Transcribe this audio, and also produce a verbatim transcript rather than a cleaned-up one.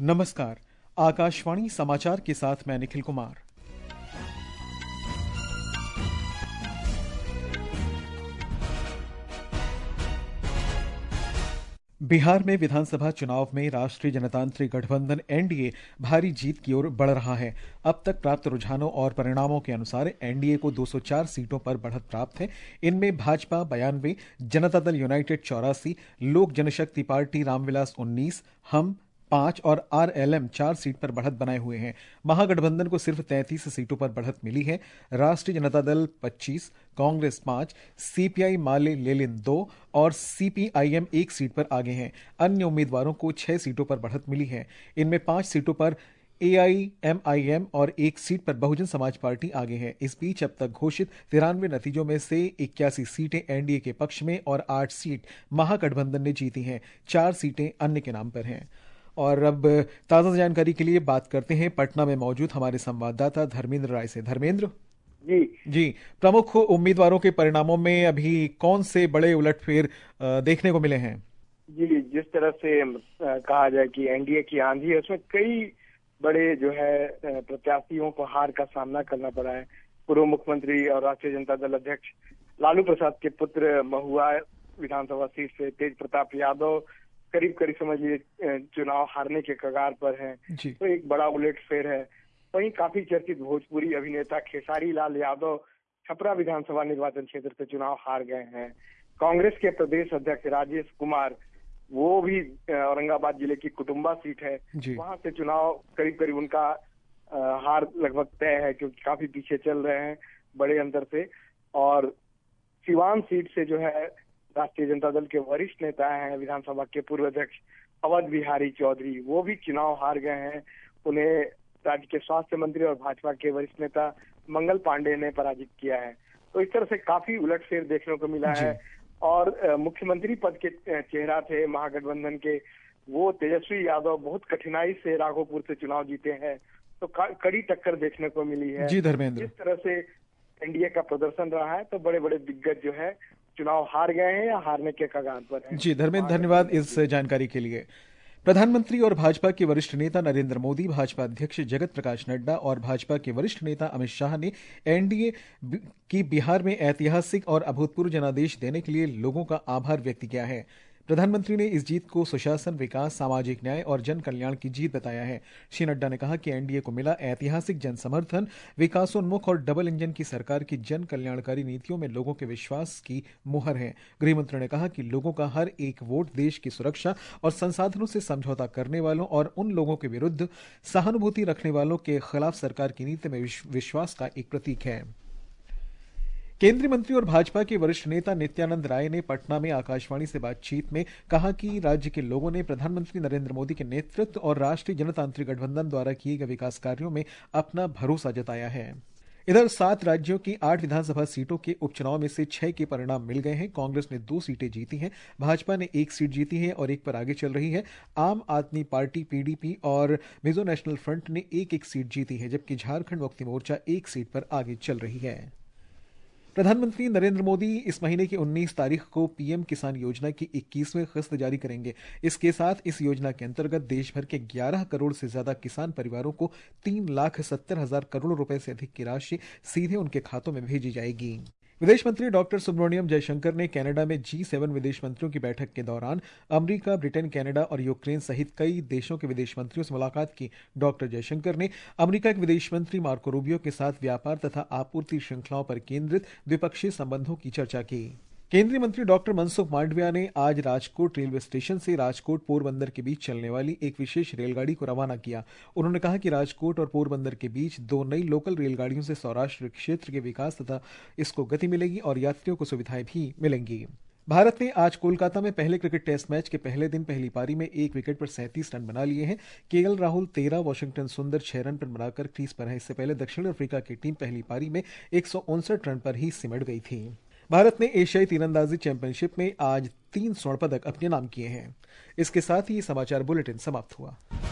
नमस्कार। आकाशवाणी समाचार के साथ मैं निखिल कुमार। बिहार में विधानसभा चुनाव में राष्ट्रीय जनतांत्रिक गठबंधन एनडीए भारी जीत की ओर बढ़ रहा है। अब तक प्राप्त रुझानों और परिणामों के अनुसार एनडीए को दो सौ चार सीटों पर बढ़त प्राप्त है। इनमें भाजपा बयानवे, जनता दल यूनाइटेड चौरासी, लोक जनशक्ति पार्टी रामविलास उन्नीस, हम पांच और आरएलएम चार सीट पर बढ़त बनाए हुए हैं। महागठबंधन को सिर्फ तैंतीस सीटों पर बढ़त मिली है। राष्ट्रीय जनता दल पच्चीस, कांग्रेस पांच, सीपीआई माले लेलिन दो और सीपीआईएम एक सीट पर आगे हैं। अन्य उम्मीदवारों को छह सीटों पर बढ़त मिली है। इनमें पांच सीटों पर एआईएमआईएम और एक सीट पर बहुजन समाज पार्टी आगे है। इस बीच अब तक घोषित तिरानवे नतीजों में से इक्यासी सीटें एनडीए के पक्ष में और आठ सीट महागठबंधन ने जीती हैं। चार सीटें अन्य के नाम पर हैं। और अब ताजा जानकारी के लिए बात करते हैं पटना में मौजूद हमारे संवाददाता धर्मेंद्र राय से। धर्मेंद्र जी जी प्रमुख उम्मीदवारों के परिणामों में अभी कौन से बड़े उलटफेर देखने को मिले हैं? जी जिस तरह से कहा जाए कि एनडीए की आंधी है, उसमें कई बड़े जो है प्रत्याशियों को हार का सामना करना पड़ा है। पूर्व मुख्यमंत्री और राष्ट्रीय जनता दल अध्यक्ष लालू प्रसाद के पुत्र महुआ विधानसभा सीट से तेज प्रताप यादव करीब करीब समझिए चुनाव हारने के कगार पर हैं। तो एक बड़ा उलटफेर है। वहीं काफी चर्चित भोजपुरी अभिनेता खेसारी लाल यादव छपरा विधानसभा निर्वाचन क्षेत्र से चुनाव हार गए हैं। कांग्रेस के प्रदेश अध्यक्ष राजेश कुमार, वो भी औरंगाबाद जिले की कुटुंबा सीट है, वहां से चुनाव करीब करीब उनका हार लगभग तय है, क्योंकि काफी पीछे चल रहे हैं बड़े अंतर से। और सिवान सीट से जो है राष्ट्रीय जनता दल के वरिष्ठ नेता हैं विधानसभा के पूर्व अध्यक्ष अवध बिहारी चौधरी, वो भी चुनाव हार गए हैं। उन्हें राज्य के स्वास्थ्य मंत्री और भाजपा के वरिष्ठ नेता मंगल पांडे ने पराजित किया है। तो इस तरह से काफी उलटफेर देखने को मिला है। और मुख्यमंत्री पद के चेहरा थे महागठबंधन के, वो तेजस्वी यादव बहुत कठिनाई से राघोपुर से चुनाव जीते हैं। तो कड़ी टक्कर देखने को मिली है। जी धर्मेंद्र, इस तरह से एनडीए का प्रदर्शन रहा है। तो बड़े बड़े दिग्गज जो है चुनाव हार गए हैं या हारने के कगार पर हैं। जी धर्मेंद्र, धन्यवाद इस जानकारी के लिए। प्रधानमंत्री और भाजपा के वरिष्ठ नेता नरेंद्र मोदी, भाजपा अध्यक्ष जगत प्रकाश नड्डा और भाजपा के वरिष्ठ नेता अमित शाह ने एनडीए की बिहार में ऐतिहासिक और अभूतपूर्व जनादेश देने के लिए लोगों का आभार व्यक्त किया है। प्रधानमंत्री ने इस जीत को सुशासन, विकास, सामाजिक न्याय और जन कल्याण की जीत बताया है। श्री नड्डा ने कहा कि एनडीए को मिला ऐतिहासिक जन समर्थन, विकासोन्मुख और डबल इंजन की सरकार की जन कल्याणकारी नीतियों में लोगों के विश्वास की मुहर है। गृहमंत्री ने कहा कि लोगों का हर एक वोट देश की सुरक्षा और संसाधनों से समझौता करने वालों और उन लोगों के विरुद्ध सहानुभूति रखने वालों के खिलाफ सरकार की नीति में विश्वास का एक प्रतीक है। केंद्रीय मंत्री और भाजपा के वरिष्ठ नेता नित्यानंद राय ने पटना में आकाशवाणी से बातचीत में कहा कि राज्य के लोगों ने प्रधानमंत्री नरेंद्र मोदी के नेतृत्व और राष्ट्रीय जनतांत्रिक गठबंधन द्वारा किए गए विकास कार्यों में अपना भरोसा जताया है। इधर सात राज्यों की आठ विधानसभा सीटों के उपचुनाव में से छह के परिणाम मिल गए हैं। कांग्रेस ने दो सीटें जीती हैं, भाजपा ने एक सीट जीती है और एक पर आगे चल रही है। आम आदमी पार्टी पीडीपी और मिजो नेशनल फ्रंट ने एक एक सीट जीती है, जबकि झारखंड मुक्ति मोर्चा एक सीट पर आगे चल रही है। प्रधानमंत्री नरेंद्र मोदी इस महीने की उन्नीस तारीख को पीएम किसान योजना की इक्कीसवीं किस्त जारी करेंगे। इसके साथ इस योजना के अंतर्गत देश भर के ग्यारह करोड़ से ज्यादा किसान परिवारों को तीन लाख सत्तर हजार करोड़ रुपए से अधिक की राशि सीधे उनके खातों में भेजी जाएगी। विदेश मंत्री डॉक्टर सुब्रमण्यम जयशंकर ने कनाडा में जी सेवन विदेश मंत्रियों की बैठक के दौरान अमेरिका, ब्रिटेन, कनाडा और यूक्रेन सहित कई देशों के विदेश मंत्रियों से मुलाकात की। डॉक्टर जयशंकर ने अमेरिका के विदेश मंत्री मार्को रूबियो के साथ व्यापार तथा आपूर्ति श्रृंखलाओं पर केंद्रित द्विपक्षीय संबंधों की चर्चा की। केंद्रीय मंत्री डॉक्टर मनसुख मांडविया ने आज राजकोट रेलवे स्टेशन से राजकोट पोरबंदर के बीच चलने वाली एक विशेष रेलगाड़ी को रवाना किया। उन्होंने कहा कि राजकोट और पोरबंदर के बीच दो नई लोकल रेलगाड़ियों से सौराष्ट्र क्षेत्र के विकास तथा इसको गति मिलेगी और यात्रियों को सुविधाएं भी मिलेंगी। भारत ने आज कोलकाता में पहले क्रिकेट टेस्ट मैच के पहले दिन पहली पारी में एक विकेट पर सैंतीस रन बना लिए हैं। केएल राहुल तेरह, वॉशिंगटन सुंदर छह रन पर बनाकर क्रीज पर है। इससे पहले दक्षिण अफ्रीका की टीम पहली पारी में एक सौ उनसठ रन पर ही सिमट गई थी। भारत ने एशियाई तीरंदाजी चैंपियनशिप में आज तीन स्वर्ण पदक अपने नाम किए हैं। इसके साथ ही समाचार बुलेटिन समाप्त हुआ।